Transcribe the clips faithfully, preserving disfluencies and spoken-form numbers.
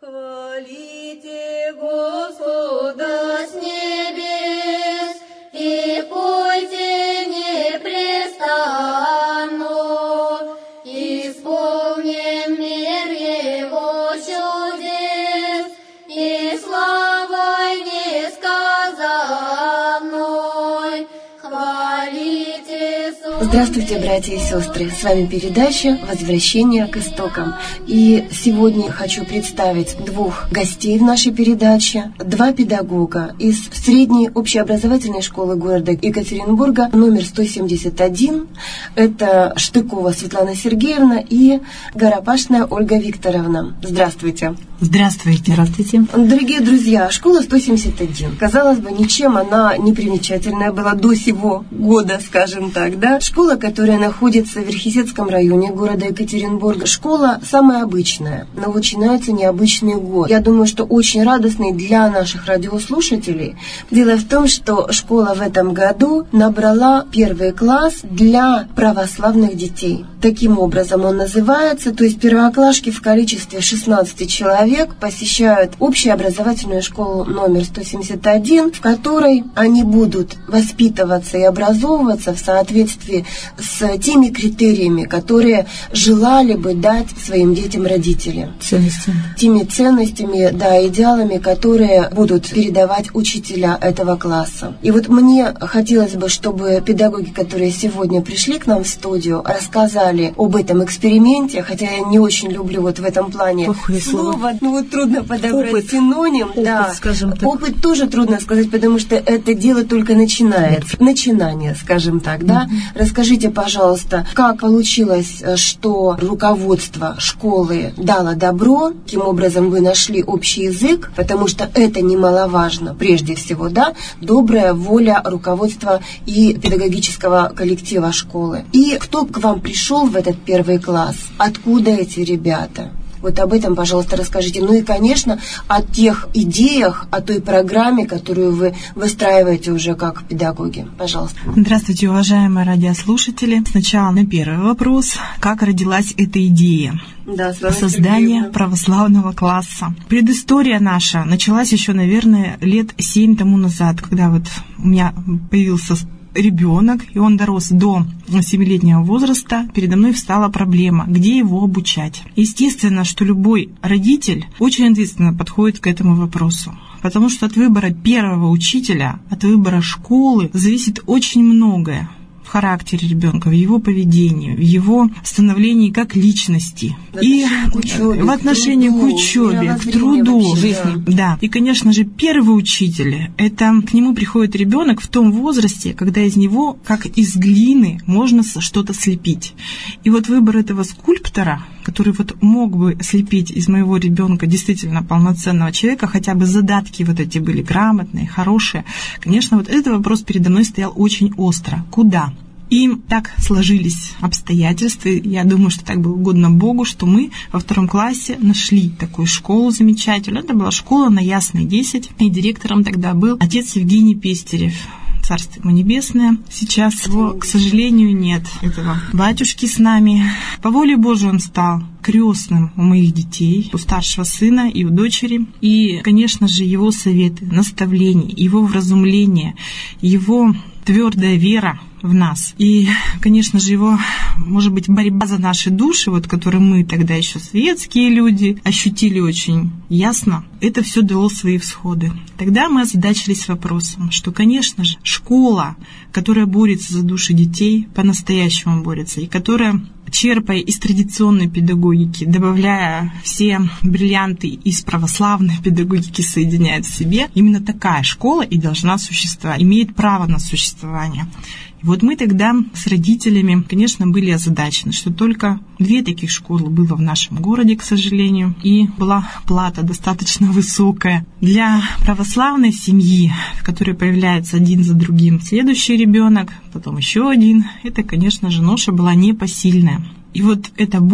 Хвалите Господа с небес и пойте непрестанно, исполним мир Его чудес и славой несказанной. Хвалите Господа. Здравствуйте, братья и сестры! С вами передача «Возвращение к истокам». И сегодня хочу представить двух гостей в нашей передаче. Два педагога из средней общеобразовательной школы города Екатеринбурга, номер сто семьдесят один. Это Штыкова Светлана Сергеевна и Горопашная Ольга Викторовна. Здравствуйте! Здравствуйте! Здравствуйте! Дорогие друзья, школа сто семьдесят один. Казалось бы, ничем она не примечательная была до сего года, скажем так, да? Школа, которая находится в Верхесецком районе города Екатеринбурга. Школа самая обычная, но начинается необычный год. Я думаю, что очень радостный для наших радиослушателей. Дело в том, что школа в этом году набрала первый класс для православных детей. Таким образом он называется, то есть первоклашки в количестве шестнадцати человек посещают общеобразовательную школу номер сто семьдесят один, в которой они будут воспитываться и образовываться в соответствии с теми критериями, которые желали бы дать своим детям родители. Ценностями. Теми ценностями, да, идеалами, которые будут передавать учителя этого класса. И вот мне хотелось бы, чтобы педагоги, которые сегодня пришли к нам в студию, рассказали об этом эксперименте, хотя я не очень люблю вот в этом плане Плохое слово, слово. ну вот трудно подобрать Опыт. синоним. Опыт, да. скажем так. Опыт тоже трудно сказать, потому что это дело только начинается. Начинание, скажем так, да. Mm-hmm. Расскажите, пожалуйста, как получилось, что руководство школы дало добро, каким образом вы нашли общий язык, потому что это немаловажно, прежде всего, да, добрая воля руководства и педагогического коллектива школы. И кто к вам пришел в этот первый класс? Откуда эти ребята? Вот об этом, пожалуйста, расскажите. Ну и, конечно, о тех идеях, о той программе, которую вы выстраиваете уже как педагоги. Пожалуйста. Здравствуйте, уважаемые радиослушатели. Сначала на первый вопрос. Как родилась эта идея? Да, создание православного класса. Предыстория наша началась еще, наверное, лет семь тому назад, когда вот у меня появился ребенок, и он дорос до семилетнего возраста, передо мной встала проблема, где его обучать. Естественно, что любой родитель очень ответственно подходит к этому вопросу, потому что от выбора первого учителя, от выбора школы зависит очень многое в характере ребенка, в его поведении, в его становлении как личности. В и к учебе, в отношении к, труду, учебе, к труду, вообще, жизни. Да. да. И, конечно же, первый учитель, это к нему приходит ребенок в том возрасте, когда из него, как из глины, можно что-то слепить. И вот выбор этого скульптора, который вот мог бы слепить из моего ребенка действительно полноценного человека, хотя бы задатки вот эти были грамотные, хорошие, конечно, вот этот вопрос передо мной стоял очень остро. Куда? И так сложились обстоятельства, я думаю, что так было угодно Богу, что мы во втором классе нашли такую школу замечательную. Это была школа на Ясной десять, и директором тогда был отец Евгений Пестерев. Царство ему небесное. Сейчас его, к сожалению, нет, этого батюшки с нами. По воле Божией он стал крестным у моих детей, у старшего сына и у дочери. И, конечно же, его советы, наставления, его вразумление, его твердая вера в нас. И, конечно же, его, может быть, борьба за наши души, вот, которые мы тогда еще светские люди ощутили очень ясно, это все дало свои всходы. Тогда мы озадачились вопросом, что, конечно же, школа, которая борется за души детей, по-настоящему борется, и которая, черпая из традиционной педагогики, добавляя все бриллианты из православной педагогики, соединяет в себе, именно такая школа и должна существовать, имеет право на существование. И вот мы тогда с родителями, конечно, были озадачены, что только две таких школы было в нашем городе, к сожалению, и была плата достаточно высокая. Для православной семьи, в которой появляется один за другим следующий ребенок, потом еще один, это, конечно же, ноша была непосильная. И вот эта боль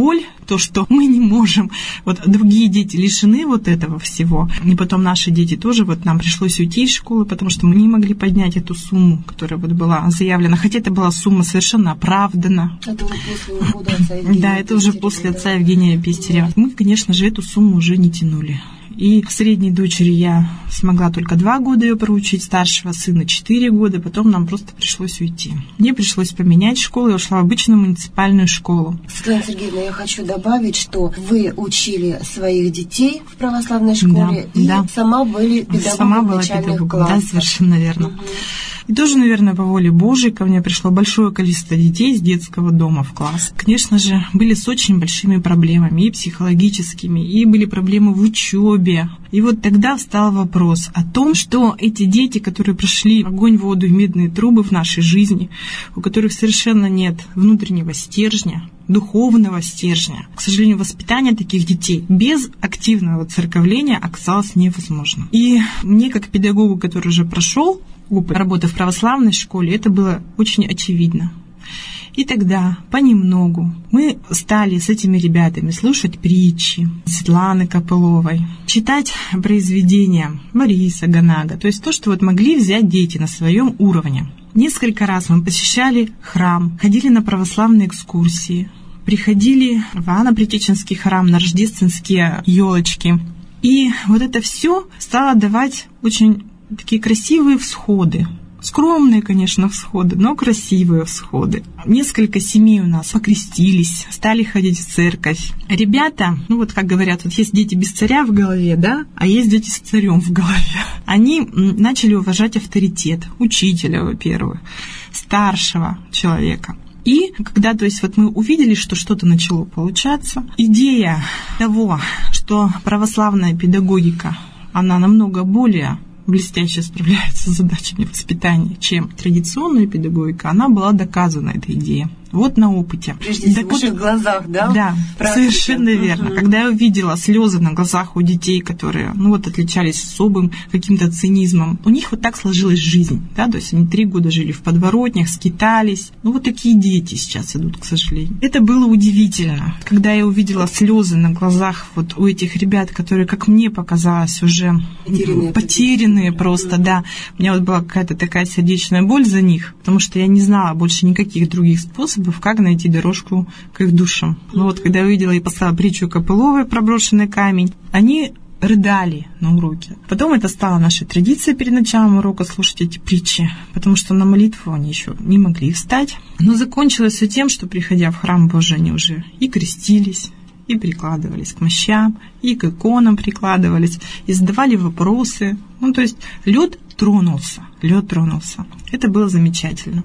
то, что мы не можем. Вот другие дети лишены вот этого всего. И потом наши дети тоже, вот нам пришлось уйти из школы, потому что мы не могли поднять эту сумму, которая вот была заявлена. Хотя это была сумма совершенно оправдана. Это уже после ухода отца Евгения. Да, это уже после отца Евгения Пестерева. Мы, конечно же, эту сумму уже не тянули. И средней дочери я смогла только два года ее проучить, старшего сына четыре года, потом нам просто пришлось уйти. Мне пришлось поменять школу, я ушла в обычную муниципальную школу. Светлана Сергеевна, я хочу добавить, что вы учили своих детей в православной школе, да, и да. сама были педагогом сама была начальных педагогом, классов. Да, совершенно верно. Угу. И тоже, наверное, по воле Божией ко мне пришло большое количество детей из детского дома в класс. Конечно же, были с очень большими проблемами, и психологическими, и были проблемы в учебе. И вот тогда встал вопрос о том, что эти дети, которые прошли огонь, воду и медные трубы в нашей жизни, у которых совершенно нет внутреннего стержня, духовного стержня. К сожалению, воспитание таких детей без активного церковления оказалось невозможным. И мне, как педагогу, который уже прошел опыт работы в православной школе, это было очень очевидно. И тогда понемногу мы стали с этими ребятами слушать притчи Светланы Копыловой, читать произведения Бориса Ганага, то есть то, что вот могли взять дети на своем уровне. Несколько раз мы посещали храм, ходили на православные экскурсии, приходили в Иоанно-Предтеченский храм на рождественские елочки. И вот это все стало давать очень такие красивые всходы. Скромные, конечно, всходы, но красивые всходы. Несколько семей у нас покрестились, стали ходить в церковь. Ребята, ну вот как говорят, вот есть дети без царя в голове, да, а есть дети с царем в голове. Они начали уважать авторитет учителя, во-первых, старшего человека. И когда, то есть, вот мы увидели, что что-то начало получаться, идея того, что православная педагогика, она намного более блестяще справляется с задачами воспитания, чем традиционная педагогика, она была доказана, эта идея. Вот на опыте. Прежде всего, в ваших глазах, да? Да, практика. Совершенно верно. Uh-huh. Когда я увидела слезы на глазах у детей, которые, ну вот, отличались особым каким-то цинизмом, у них вот так сложилась жизнь, да, то есть они три года жили в подворотнях, скитались. Ну вот такие дети сейчас идут, к сожалению. Это было удивительно, когда я увидела слезы на глазах вот у этих ребят, которые, как мне показалось, уже потерянные, потерянные просто, uh-huh. да. У меня вот была какая-то такая сердечная боль за них, потому что я не знала больше никаких других способов, как найти дорожку к их душам. Но вот когда я увидела и послала притчу Копыловой про брошенный камень, они рыдали на уроке. Потом это стало нашей традицией перед началом урока слушать эти притчи, потому что на молитву они еще не могли встать. Но закончилось все тем, что, приходя в храм Божий, они уже и крестились, и прикладывались к мощам, и к иконам прикладывались, и задавали вопросы. Ну, то есть лед тронулся, лед тронулся. Это было замечательно.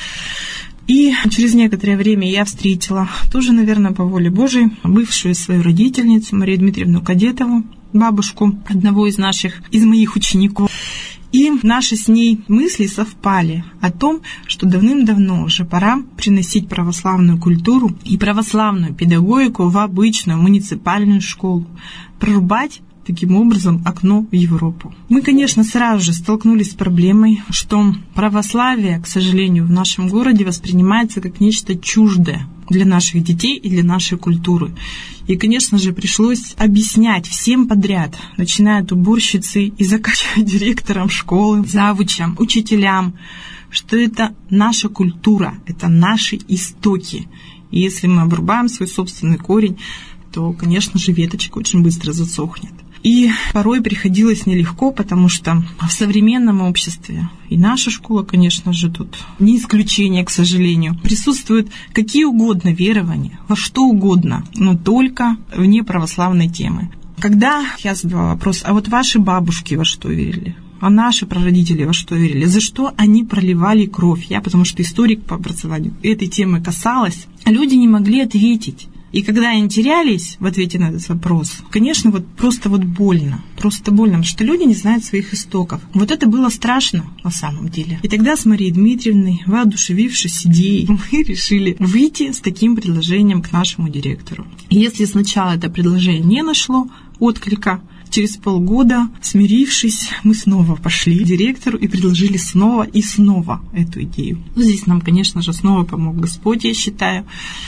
И через некоторое время я встретила, тоже, наверное, по воле Божией, бывшую свою родительницу Марию Дмитриевну Кадетову, бабушку одного из наших, из моих учеников. И наши с ней мысли совпали о том, что давным-давно уже пора приносить православную культуру и православную педагогику в обычную муниципальную школу, прорубать таким образом окно в Европу. Мы, конечно, сразу же столкнулись с проблемой, что православие, к сожалению, в нашем городе воспринимается как нечто чуждое для наших детей и для нашей культуры. И, конечно же, пришлось объяснять всем подряд, начиная от уборщицы и заканчивая директором школы, завучам, учителям, что это наша культура, это наши истоки. И если мы обрубаем свой собственный корень, то, конечно же, веточка очень быстро засохнет. И порой приходилось нелегко, потому что в современном обществе, и наша школа, конечно же, тут не исключение, к сожалению, присутствуют какие угодно верования, во что угодно, но только вне православной темы. Когда я задавала вопрос, а вот ваши бабушки во что верили? А наши прародители во что верили? За что они проливали кровь? Я, потому что историк по образованию, этой темы касалась, люди не могли ответить. И когда они терялись в ответе на этот вопрос, конечно, вот просто вот больно, просто больно, потому что люди не знают своих истоков. Вот это было страшно на самом деле. И тогда с Марией Дмитриевной, воодушевившись идеей, мы решили выйти с таким предложением к нашему директору. И если сначала это предложение не нашло отклика, через полгода, смирившись, мы снова пошли к директору и предложили снова и снова эту идею. Ну, здесь нам, конечно же, снова помог Господь, я считаю.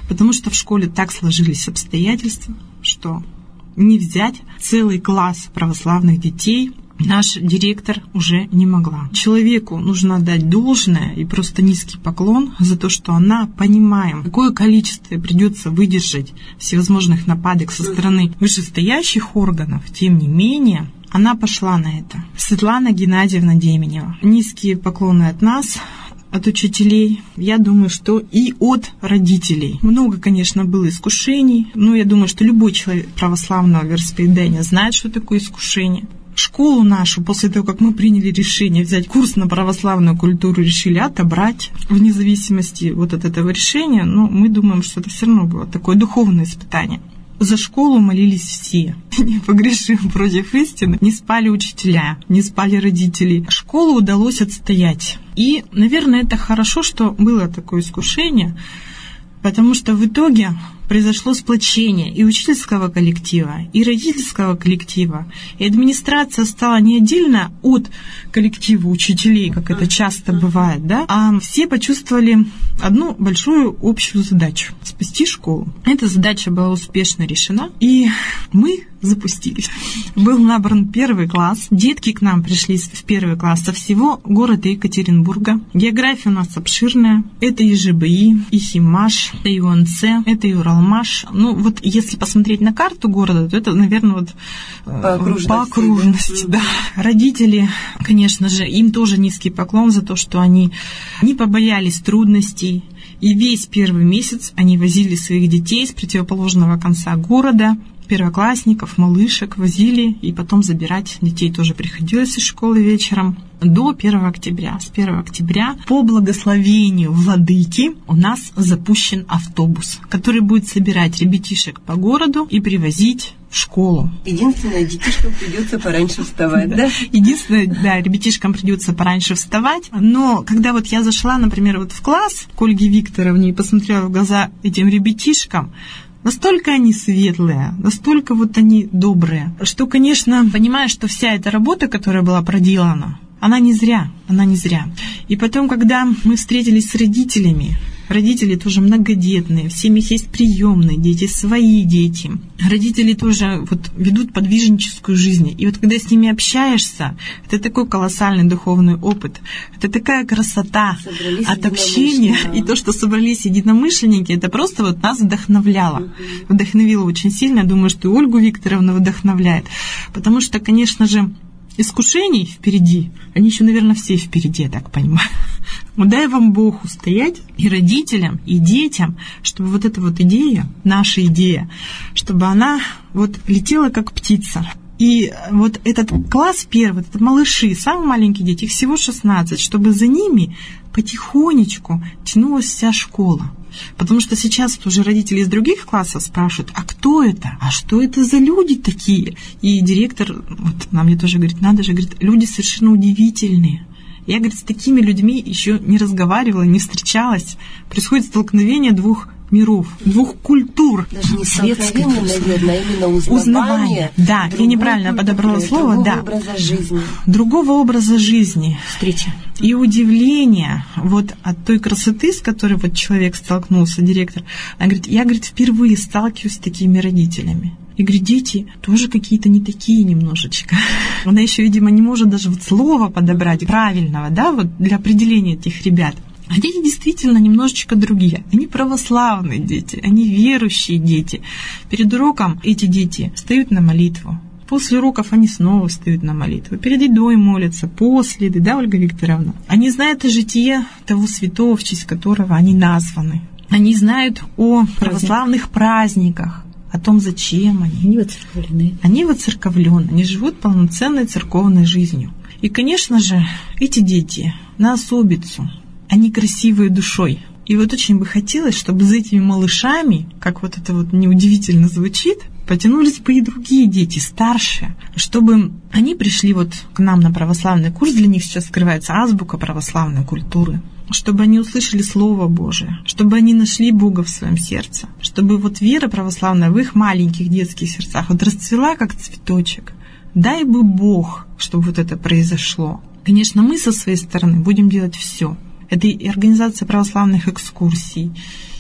потому что в школе так сложились обстоятельства, что не взять целый класс православных детей наш директор уже не могла. Человеку нужно отдать должное и просто низкий поклон за то, что она, понимаем, какое количество придется выдержать всевозможных нападок со стороны вышестоящих органов, тем не менее, она пошла на это. Светлана Геннадьевна Деменева. Низкие поклоны от нас, от учителей, я думаю, что и от родителей. Много, конечно, было искушений, но я думаю, что любой человек православного вероисповедания знает, что такое искушение. Школу нашу, после того, как мы приняли решение взять курс на православную культуру, решили отобрать, вне зависимости вот от этого решения, но мы думаем, что это все равно было такое духовное испытание. За школу молились все, не погрешив против истины, не спали учителя, не спали родители. Школу удалось отстоять. И, наверное, это хорошо, что было такое искушение, потому что в итоге произошло сплочение и учительского коллектива, и родительского коллектива, и администрация стала не отдельно от коллектива учителей, как это часто бывает, да, а все почувствовали одну большую общую задачу – спасти школу. Эта задача была успешно решена, и мы запустились. Был набран первый класс. Детки к нам пришли в первый класс со всего города Екатеринбурга. География у нас обширная. Это и ЖБИ, и Химаш, это и УНЦ, это и Уралмаш. Ну, вот если посмотреть на карту города, то это, наверное, вот по окружности, по окружности да. Да. Родители, конечно же, им тоже низкий поклон за то, что они не побоялись трудностей. И весь первый месяц они возили своих детей с противоположного конца города, первоклассников, малышек возили, и потом забирать детей тоже приходилось из школы вечером до первого октября. С первого октября по благословению владыки у нас запущен автобус, который будет собирать ребятишек по городу и привозить в школу. Единственное, детишкам придется пораньше вставать, да? Единственное, да, ребятишкам придется пораньше вставать. Но когда вот я зашла, например, вот в класс к Ольге Викторовне и посмотрела в глаза этим ребятишкам, настолько они светлые, настолько вот они добрые, что, конечно, понимаю, что вся эта работа, которая была проделана, она не зря, она не зря. И потом, когда мы встретились с родителями, родители тоже многодетные, в семьях есть приемные дети, свои дети. Родители тоже вот ведут подвижническую жизнь. И вот когда с ними общаешься, это такой колоссальный духовный опыт. Это такая красота собрались от общения. И то, что собрались единомышленники, это просто вот нас вдохновляло. Угу. Вдохновило очень сильно. Я думаю, что и Ольгу Викторовну вдохновляет. Потому что, конечно же, искушений впереди, они еще, наверное, все впереди, я так понимаю. Но дай вам Бог устоять и родителям, и детям, чтобы вот эта вот идея, наша идея, чтобы она вот летела как птица. И вот этот класс первый, это малыши, самые маленькие дети, их всего шестнадцать, чтобы за ними потихонечку тянулась вся школа. Потому что сейчас уже родители из других классов спрашивают, а кто это? А что это за люди такие? И директор вот нам мне тоже говорит, надо же, говорит, люди совершенно удивительные. Я, говорит, с такими людьми еще не разговаривала, не встречалась. Происходит столкновение двух миров, двух культур. Даже не столкновение, наверное, а именно узнавание. Узнавание. Да, я неправильно подобрала слово. Другого да. образа жизни. Другого образа жизни. Встреча. И удивление вот от той красоты, с которой вот человек столкнулся, директор. Она говорит, я, говорит, впервые сталкиваюсь с такими родителями. И говорит, дети тоже какие-то не такие немножечко. Она еще, видимо, не может даже вот слова подобрать правильного, да, вот для определения этих ребят. А дети действительно немножечко другие. Они православные дети, они верующие дети. Перед уроком эти дети встают на молитву. После уроков они снова встают на молитву. Перед едой молятся, после еды, да, Ольга Викторовна? Они знают о житии того святого, в честь которого они названы. Они знают о православных праздниках, о том, зачем они. Они воцерковлены. Они воцерковлены, они живут полноценной церковной жизнью. И, конечно же, эти дети на особицу, они красивые душой. И вот очень бы хотелось, чтобы за этими малышами, как вот это вот неудивительно звучит, потянулись бы и другие дети, старшие, чтобы они пришли вот к нам на православный курс, для них сейчас открывается азбука православной культуры, чтобы они услышали Слово Божие, чтобы они нашли Бога в своем сердце, чтобы вот вера православная в их маленьких детских сердцах вот расцвела, как цветочек. Дай бы Бог, чтобы вот это произошло. Конечно, мы со своей стороны будем делать все. Это и организация православных экскурсий,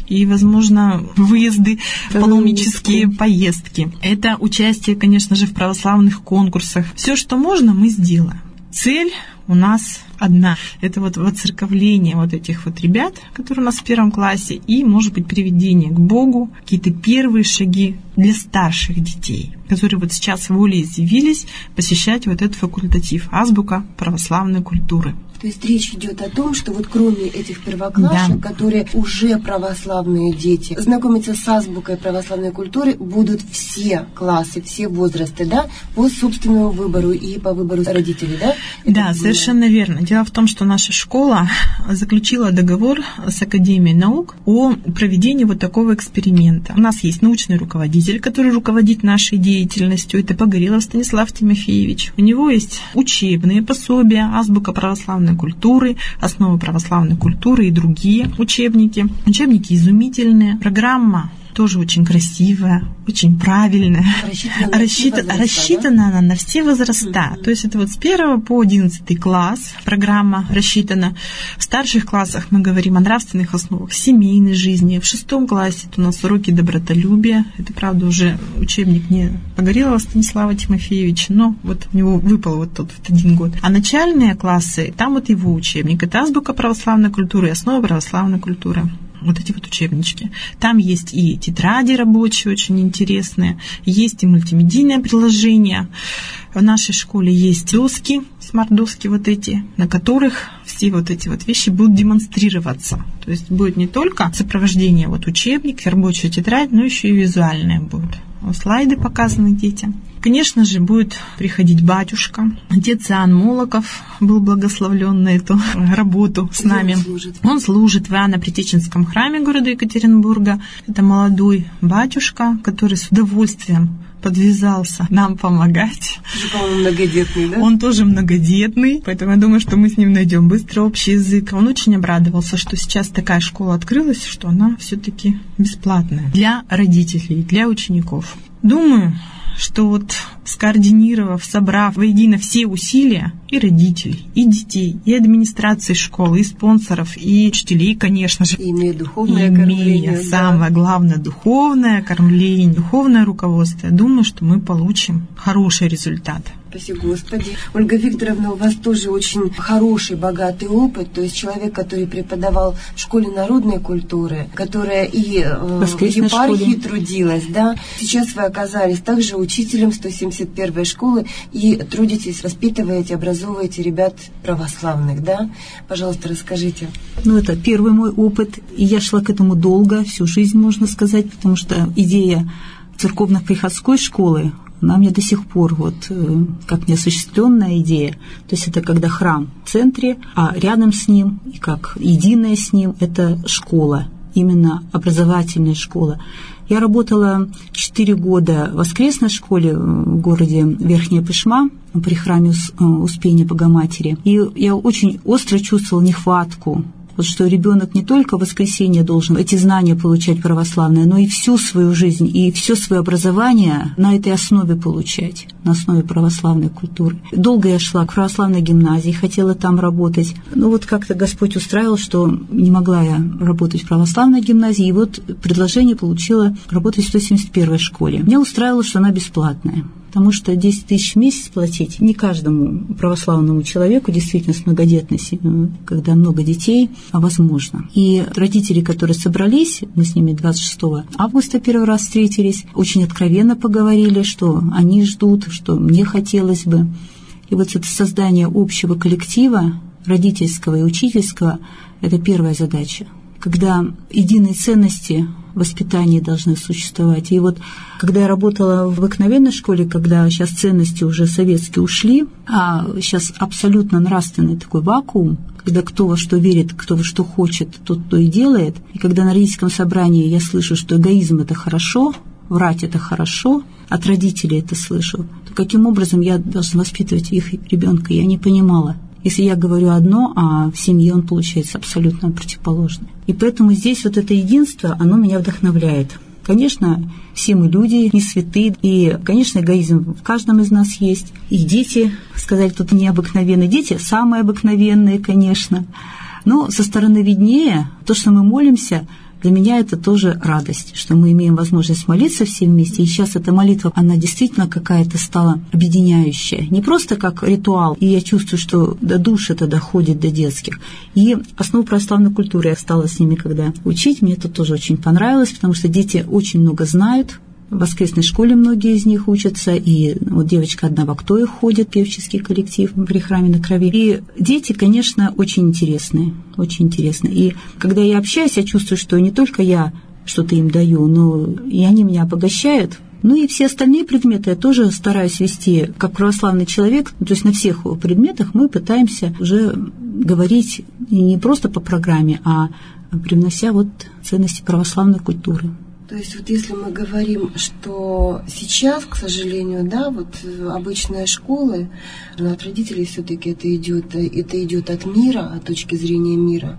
и, возможно, выезды, паломнические поездки. Это участие, конечно же, в православных конкурсах. Все, что можно, мы сделаем. Цель у нас одна. Это вот воцерковление вот этих вот ребят, которые у нас в первом классе, и, может быть, приведение к Богу, какие-то первые шаги для старших детей, которые вот сейчас волеизъявились посещать вот этот факультатив «Азбука православной культуры». То есть речь идет о том, что вот кроме этих первоклашек, да, которые уже православные дети, знакомиться с азбукой православной культуры будут все классы, все возрасты, да, по собственному выбору и по выбору родителей, да? Да, это совершенно верно. Дело в том, что наша школа заключила договор с Академией наук о проведении вот такого эксперимента. У нас есть научный руководитель, который руководит нашей деятельностью. Это Погорелов Станислав Тимофеевич. У него есть учебные пособия, азбука православной культуры, основы православной культуры и другие учебники. Учебники изумительные. Программа тоже очень красивая, очень правильная. Рассчитана, Рассчита, возраста, рассчитана да? она на все возраста. Mm-hmm. То есть это вот с первого по одиннадцатый класс программа рассчитана. В старших классах мы говорим о нравственных основах семейной жизни. В шестом классе это у нас уроки добротолюбия. Это, правда, уже учебник не Погорелова Станислава Тимофеевича, но вот у него выпал вот тот вот один год. А начальные классы, там вот его учебник. Это азбука православной культуры и основа православной культуры. Вот эти вот учебнички. Там есть и тетради рабочие, очень интересные, есть и мультимедийное приложение. В нашей школе есть доски, смарт-доски вот эти, на которых все вот эти вот вещи будут демонстрироваться. То есть будет не только сопровождение вот учебник, рабочая тетрадь, но еще и визуальные будут. Слайды показаны детям. Конечно же, будет приходить батюшка. Отец Иоанн Молоков был благословлен на эту работу с нами. Он служит, Он служит в Иоанно-Притеченском храме города Екатеринбурга. Это молодой батюшка, который с удовольствием подвязался нам помогать. Тоже, по-моему, многодетный, да? Он тоже многодетный, поэтому я думаю, что мы с ним найдем быстро общий язык. Он очень обрадовался, что сейчас такая школа открылась, что она все-таки бесплатная для родителей, для учеников. Думаю, что вот скоординировав, собрав воедино все усилия и родителей, и детей, и администрации школы, и спонсоров, и учителей, конечно же, и имея духовное имея, кормление, самое да. главное, духовное кормление, духовное руководство, я думаю, что мы получим хороший результат. Спасибо, Господи. Ольга Викторовна, у вас тоже очень хороший, богатый опыт. То есть человек, который преподавал в школе народной культуры, которая и э, в епархии трудилась, да. Сейчас вы оказались также учителем сто семьдесят первой школы и трудитесь, воспитываете, образовываете ребят православных, да. Пожалуйста, расскажите. Ну, это первый мой опыт, и я шла к этому долго, всю жизнь, можно сказать, потому что идея церковно-приходской школы, она мне до сих пор вот как неосуществленная идея. То есть это когда храм в центре, а рядом с ним, и как единое с ним, это школа, именно образовательная школа. Я работала четыре года в воскресной школе в городе Верхняя Пышма при храме Успения Богоматери. И я очень остро чувствовала нехватку. Вот что ребенок не только в воскресенье должен эти знания получать православные, но и всю свою жизнь, и все свое образование на этой основе получать, на основе православной культуры. Долго я шла к православной гимназии, хотела там работать. Но вот как-то Господь устраивал, что не могла я работать в православной гимназии, и вот предложение получила работать в сто семьдесят первой школе. Меня устраивало, что она бесплатная. Потому что десять тысяч в месяц платить не каждому православному человеку, действительно с многодетностью, когда много детей, возможно. И родители, которые собрались, мы с ними двадцать шестого августа первый раз встретились, очень откровенно поговорили, что они ждут, что мне хотелось бы. И вот это создание общего коллектива, родительского и учительского, это первая задача. Когда единые ценности воспитания должны существовать. И вот когда я работала в обыкновенной школе, когда сейчас ценности уже советские ушли, а сейчас абсолютно нравственный такой вакуум, когда кто во что верит, кто во что хочет, тот то и делает. И когда на родительском собрании я слышу, что эгоизм – это хорошо, врать – это хорошо, от родителей это слышу, то каким образом я должна воспитывать их ребенка, я не понимала. Если я говорю одно, а в семье он получается абсолютно противоположное. И поэтому здесь вот это единство, оно меня вдохновляет. Конечно, все мы люди, не святые, и, конечно, эгоизм в каждом из нас есть. И дети, сказали, тут необыкновенные дети, самые обыкновенные, конечно. Но со стороны виднее, то, что мы молимся, для меня это тоже радость, что мы имеем возможность молиться все вместе. И сейчас эта молитва, она действительно какая-то стала объединяющая. Не просто как ритуал, и я чувствую, что до душ это доходит, до детских. И основу православной культуры я стала с ними когда учить. Мне это тоже очень понравилось, потому что дети очень много знают. В воскресной школе многие из них учатся, и вот девочка одна в Актое ходит, певческий коллектив при храме на Крови. И дети, конечно, очень интересные, очень интересные. И когда я общаюсь, я чувствую, что не только я что-то им даю, но и они меня обогащают. Ну и все остальные предметы я тоже стараюсь вести как православный человек, то есть на всех предметах мы пытаемся уже говорить не просто по программе, а привнося вот ценности православной культуры. То есть вот если мы говорим, что сейчас, к сожалению, да, вот обычные школы, от родителей все-таки это идет, это идет от мира, от точки зрения мира,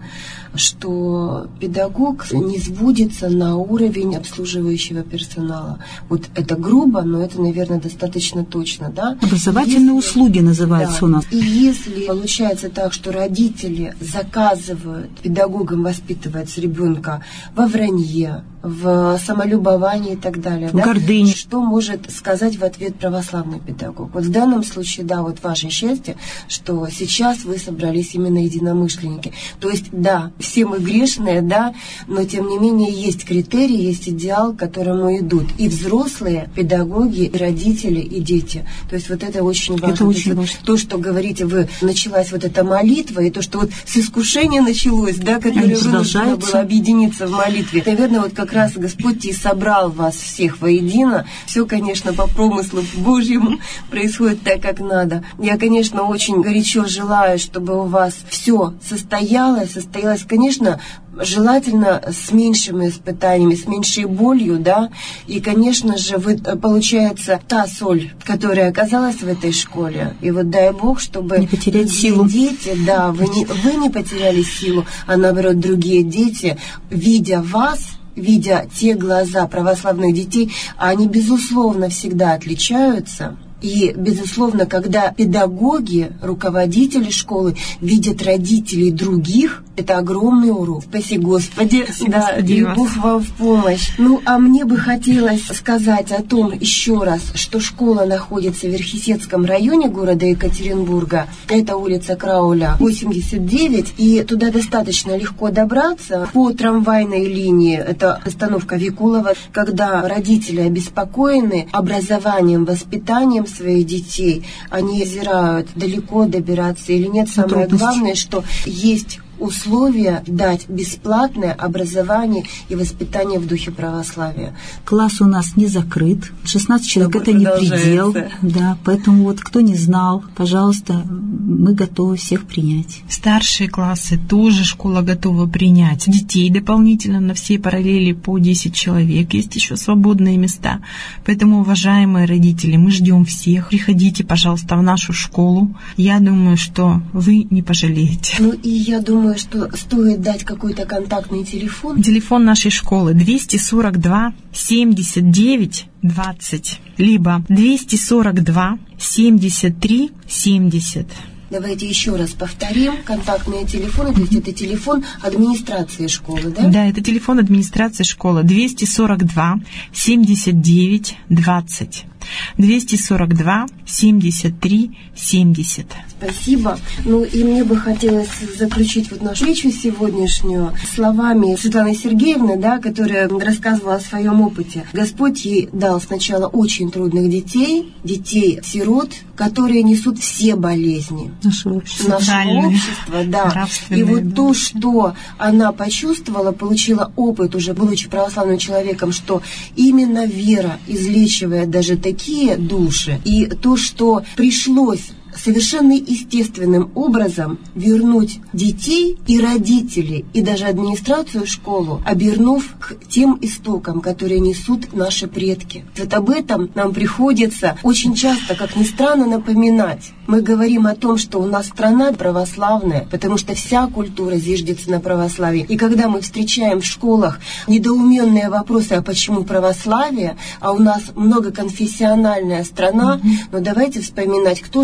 что педагог не сводится на уровень обслуживающего персонала. Вот это грубо, но это, наверное, достаточно точно, да. Образовательные если, услуги называются, да, у нас. И если получается так, что родители заказывают педагогам воспитывать ребенка во вранье, в самолюбовании и так далее. В да? гордыне. Что может сказать в ответ православный педагог? Вот в данном случае, да, вот ваше счастье, что сейчас вы собрались именно единомышленники. То есть, да, все мы грешные, да, но тем не менее есть критерии, есть идеал, к которому идут и взрослые, педагоги, и родители, и дети. То есть вот это очень важно. Это очень то, важно. Вот, то, что говорите вы, началась вот эта молитва, и то, что вот с искушения началось, да, которое вынуждено было объединиться в молитве. Наверное, вот как раз Господь и собрал вас всех воедино. Все, конечно, по промыслу Божьему происходит так, как надо. Я, конечно, очень горячо желаю, чтобы у вас все состоялось, состоялось, конечно, желательно с меньшими испытаниями, с меньшей болью, да, и, конечно же, вы, получается, та соль, которая оказалась в этой школе, и вот дай Бог, чтобы не потерять силу. Дети, да, вы не, вы не потеряли силу, а наоборот, другие дети, видя вас, видя те глаза православных детей, они, безусловно, всегда отличаются. И, безусловно, когда педагоги, руководители школы видят родителей других, это огромный урок. Спаси Господи, Спасибо, да, Господи, и вас. Бог вам в помощь. Ну, а мне бы хотелось сказать о том еще раз, что школа находится в Верхесецком районе города Екатеринбурга. Это улица Крауля, восемьдесят девять, и туда достаточно легко добраться по трамвайной линии. Это остановка Викулова, когда родители обеспокоены образованием, воспитанием своих детей, они озирают, далеко добираться или нет. Самое главное, что есть условия дать бесплатное образование и воспитание в духе православия. Класс у нас не закрыт, шестнадцать человек это не предел, да, поэтому вот кто не знал, пожалуйста, мы готовы всех принять. Старшие классы тоже школа готова принять. Детей дополнительно на все параллели по десять человек, есть еще свободные места. Поэтому, уважаемые родители, мы ждем всех. Приходите, пожалуйста, в нашу школу. Я думаю, что вы не пожалеете. Ну и я думаю, что стоит дать какой-то контактный телефон. Телефон нашей школы двести сорок два семьдесят девять двадцать, либо двести сорок два семьдесят три семьдесят. Давайте еще раз повторим. Контактные телефоны, то есть это телефон администрации школы, да? Да, это телефон администрации школы двести сорок два семьдесят девять двадцать. двести сорок два семьдесят три семьдесят. Спасибо. Ну и мне бы хотелось заключить вот нашу встречу сегодняшнюю словами Светланы Сергеевны, да, которая рассказывала о своем опыте. Господь ей дал сначала очень трудных детей, детей-сирот, которые несут все болезни Наше общество. Нашего общества, да. И вот то, что она почувствовала, получила опыт, уже будучи православным человеком, что именно вера излечивает даже такие души, и то, что пришлось совершенно естественным образом вернуть детей и родителей, и даже администрацию школу, обернув к тем истокам, которые несут наши предки. Вот об этом нам приходится очень часто, как ни странно, напоминать. Мы говорим о том, что у нас страна православная, потому что вся культура зиждется на православии. И когда мы встречаем в школах недоуменные вопросы, а почему православие, а у нас многоконфессиональная страна, mm-hmm. но давайте вспоминать, кто же были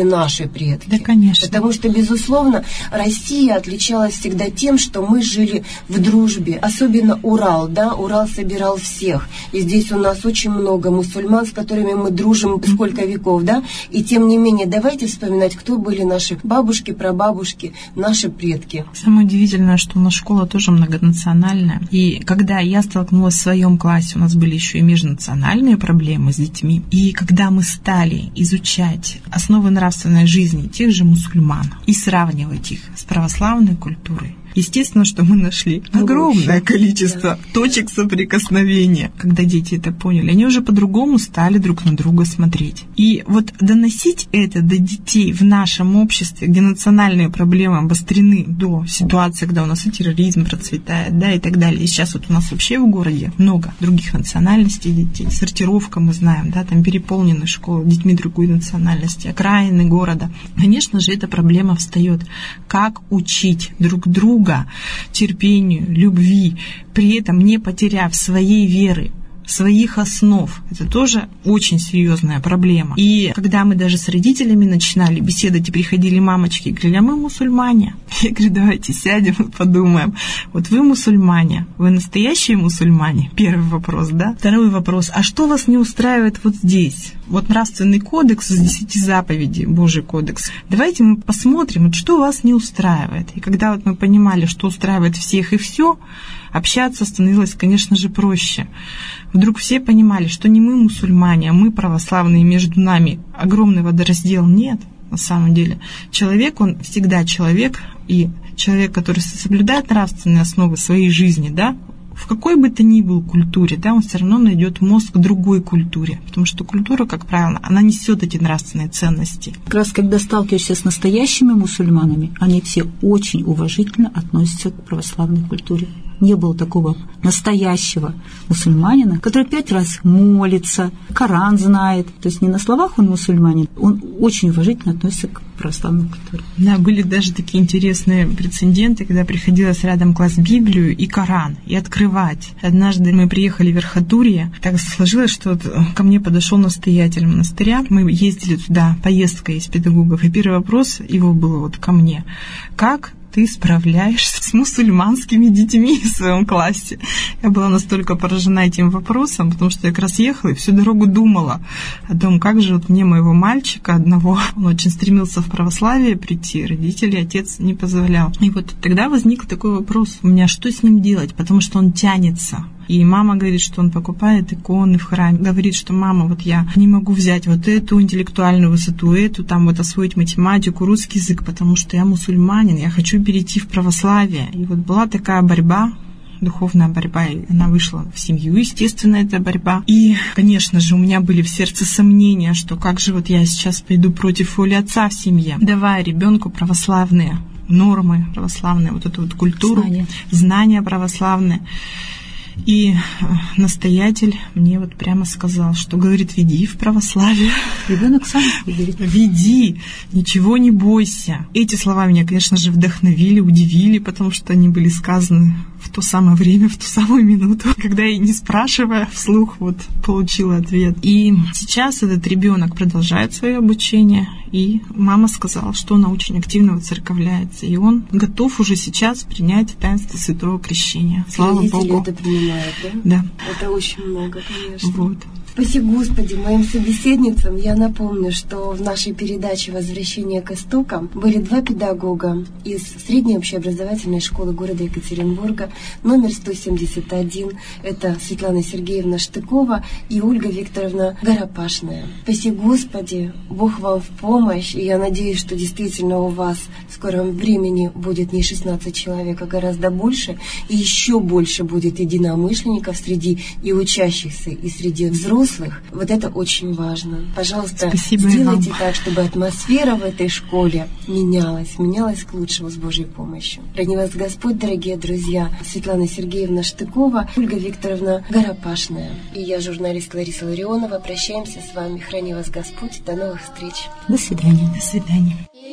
наши предки. Да, конечно. Потому что, безусловно, Россия отличалась всегда тем, что мы жили в дружбе. Особенно Урал, да, Урал собирал всех. И здесь у нас очень много мусульман, с которыми мы дружим сколько веков, да. И тем не менее, давайте вспоминать, кто были наши бабушки, прабабушки, наши предки. Самое удивительное, что у нас школа тоже многонациональная. И когда я столкнулась в своем классе, у нас были еще и межнациональные проблемы с детьми. И когда мы стали изучать основы нравственной жизни тех же мусульман и сравнивать их с православной культурой, естественно, что мы нашли огромное количество да. точек соприкосновения. Когда дети это поняли, они уже по-другому стали друг на друга смотреть. И вот доносить это до детей в нашем обществе, где национальные проблемы обострены до ситуации, когда у нас и терроризм процветает, да, и так далее. И сейчас вот у нас вообще в городе много других национальностей детей. Сортировка, мы знаем, да, там переполнены школы детьми другой национальности, окраины города. Конечно же, эта проблема встает. Как учить друг друга терпению, любви, при этом не потеряв своей веры, своих основ. Это тоже очень серьезная проблема. И когда мы даже с родителями начинали беседовать, и приходили мамочки и говорили, а мы мусульмане. Я говорю, давайте сядем и подумаем. Вот вы мусульмане, вы настоящие мусульмане? Первый вопрос, да? Второй вопрос, а что вас не устраивает вот здесь? Вот нравственный кодекс из десяти заповедей, Божий кодекс. Давайте мы посмотрим, вот что вас не устраивает. И когда вот мы понимали, что устраивает всех и все, общаться становилось, конечно же, проще. Вдруг все понимали, что не мы мусульмане, а мы православные, между нами огромный водораздел. Нет, на самом деле. Человек, он всегда человек, и человек, который соблюдает нравственные основы своей жизни, да, в какой бы то ни был культуре, да, он все равно найдет мозг к другой культуре, потому что культура, как правило, она несет эти нравственные ценности. Как раз когда сталкиваешься с настоящими мусульманами, они все очень уважительно относятся к православной культуре. Не было такого настоящего мусульманина, который пять раз молится, Коран знает. То есть не на словах он мусульманин, он очень уважительно относится к православной культуре. Да, были даже такие интересные прецеденты, когда приходилось рядом класть Библию и Коран, и открывать. Однажды мы приехали в Верхотурье, так сложилось, что ко мне подошел настоятель монастыря. Мы ездили туда, поездка из педагогов, и первый вопрос его был вот ко мне. Как ты справляешься с мусульманскими детьми в своем классе? Я была настолько поражена этим вопросом, потому что я как раз ехала и всю дорогу думала о том, как же вот мне моего мальчика одного, он очень стремился в православие прийти, родители, отец не позволял. И вот тогда возник такой вопрос у меня, что с ним делать, потому что он тянется. И мама говорит, что он покупает иконы в храме. Говорит, что мама, вот я не могу взять вот эту интеллектуальную высоту, эту, там вот освоить математику, русский язык, потому что я мусульманин, я хочу перейти в православие. И вот была такая борьба, духовная борьба, и она вышла в семью, естественно, эта борьба. И, конечно же, у меня были в сердце сомнения, что как же вот я сейчас пойду против воли отца в семье, давая ребенку православные нормы, православные, вот эту вот культуру, знания, знания православные. И настоятель мне вот прямо сказал, что, говорит, веди в православие. Ребенок сам выберет. Веди, ничего не бойся. Эти слова меня, конечно же, вдохновили, удивили, потому что они были сказаны в то самое время, в ту самую минуту, когда я, не спрашивая, вслух вот получила ответ. И сейчас этот ребенок продолжает свое обучение, и мама сказала, что она очень активно выцерковляется, и он готов уже сейчас принять таинство Святого Крещения. Слава Родители Богу. Это принимают, да? Да. Это очень много, конечно. Вот. Спасибо, Господи, моим собеседницам. Я напомню, что в нашей передаче «Возвращение к истокам» были два педагога из средней общеобразовательной школы города Екатеринбурга, номер сто семьдесят один. Это Светлана Сергеевна Штыкова и Ольга Викторовна Горопашная. Спасибо, Господи, Бог вам в помощь. И я надеюсь, что действительно у вас в скором времени будет не шестнадцать человек, а гораздо больше. И еще больше будет единомышленников среди и учащихся, и среди взрослых. Вот это очень важно. Пожалуйста, Спасибо сделайте так, чтобы атмосфера в этой школе менялась, менялась к лучшему с Божьей помощью. Храни вас Господь, дорогие друзья. Светлана Сергеевна Штыкова, Ольга Викторовна Горопашная. И я, журналист Лариса Ларионова. Прощаемся с вами. Храни вас Господь. До новых встреч. До свидания. До свидания.